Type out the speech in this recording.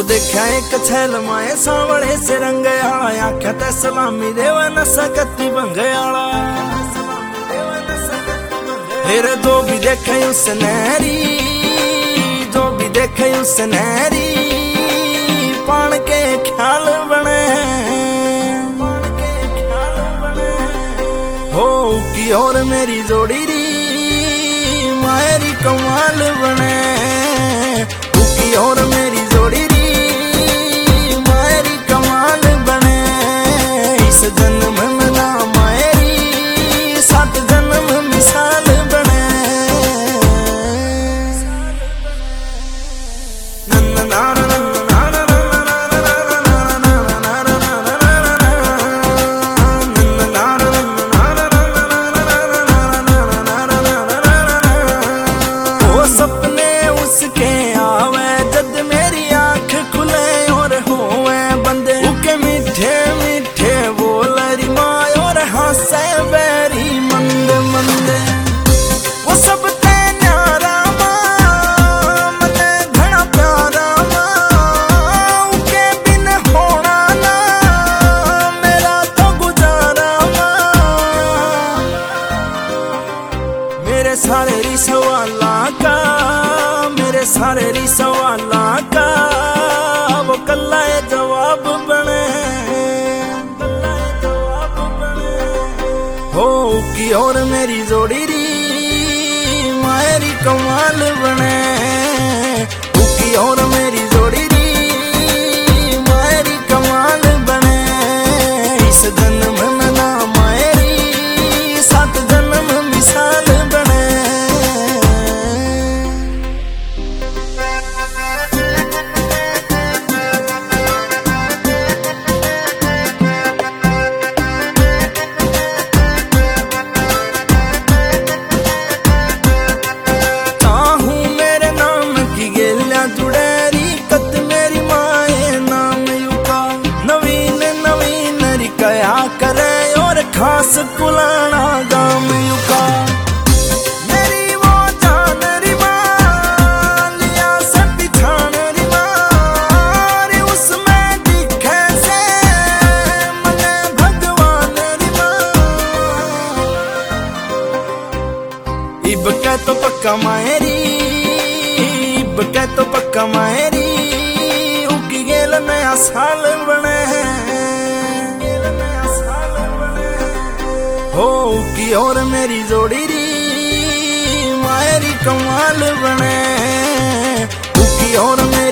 देखा एक छैल माए सांवले से रंग आला आख्या ते सलामी देवा नशा कत्ती बंगयाला फिर दो भी देखे उस नहरी दो भी देखे उस नहरी पान के ख्याल बने हो की और मेरी जोड़ी री मायरी कमाल बने की और मेरी जोड़ी री मायरी कमाल बने इस जन्म में ना मायरी सात जन्म मिसाल बने वो सपने उसके आवे जद मेरी आंख खुले और होवे बंदे उके मीठे मीठे बोल री माँ और हंसे बेरी मंद मंद वो सब ते न्यारा माँ मने घना प्यारा माँ उके बिन होना ना मेरा तो गुजारा माँ मेरे सारे री सवाला का मेरे सारे री सवाला का वो कल्ला जवाब बने हो की और मेरी जोड़ी री मायरी कमाल बने की और मेरी जोड़ी री मायरी कमाल बने इस जन्म में ना मायरी सात जन्म मिसाल बने जुड़ेरी कत मेरी माए नाम युका नवीन नवीन रिकया करे और खास कुलाना गाम युका मेरी वो जान री माँ लिया से बिछान री माँ उसमें दिखे से मने भगवान री माँ इब के तो पक्का मायरी के तो पक्का मायरी उगी गेल नया साल बने हो की और मेरी जोड़ी री मायरी कमाल बने उगी और